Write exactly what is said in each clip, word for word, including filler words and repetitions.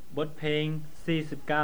บทเพลงสี่สิบเก้า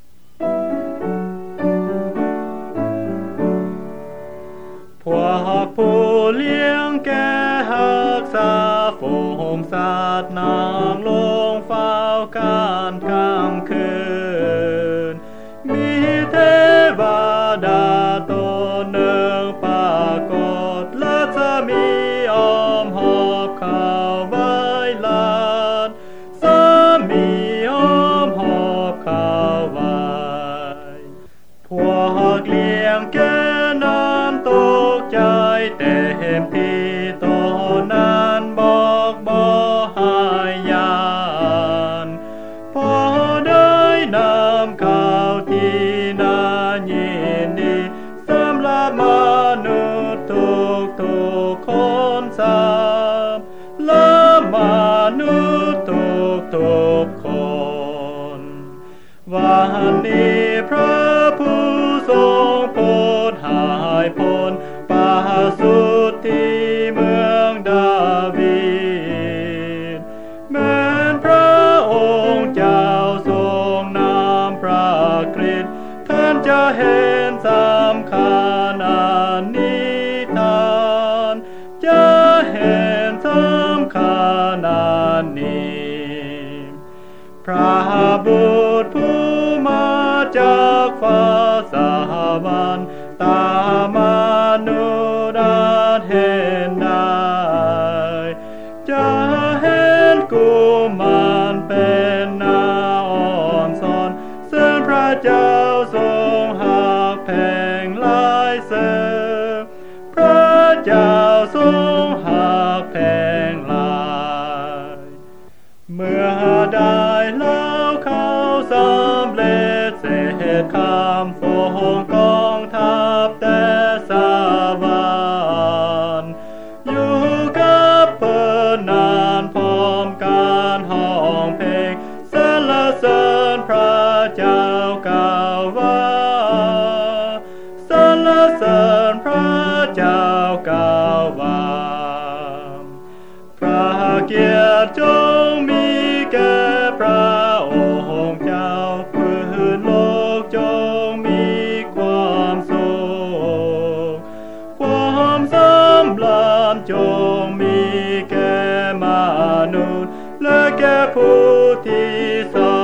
พวกผู้เลี้ยงแก่หักษาฝูงสัตว์นางลงเฝ้าการกลางคืนมีเทวดาตัวหนึ่งปรากฏและจะมีอ้อมหอบเข้าไว้ลานสามีอ้อมหอบเข้าไว้พวกเลี้ยงแก่นั้นตกใจเต็มที่ตัวนั้นบอกบ่ให้ยานพอได้นำข่าวที่น่ายินดีสำหรับมนุษย์ทุกทุกคนสามและมนุษย์ทุกทุกคนวันนี้พระผู้ทรงโปรดให้พ้นประสูติที่เมืองดาวิดแม้นพระองค์เจ้าทรงนำพระคริสต์ท่านจะเห็นสำคัญอันนี้ทานจะเห็นสำคัญอันนี้พระบุตรผู้มาจากฟ้าสวรรค์ตามมนุษย์อาจเห็นได้จะเห็นกุมารเป็นนาอ่อนสอนซึ่งพระเจ้าทรงหักแพงหลายเสือพระเจ้าทรงหักแพงหลายเมื่อได้แล้วเขาสำเร็จเสร็จคำฝูงกองทัพแต่สวรรค์อยู่กับเพิ่นนานพร้อมการห้องเพลงสรรเสริญพระเจ้ากล่าวว่าสรรเสริญพระเจ้ากล่าวว่าพระเกียรติจงมีแก่พระองค์เจ้าพื้นโลกจงมีความสุขความสำราญจงมีแก่มนุษย์และแก่ผู้ที่สอ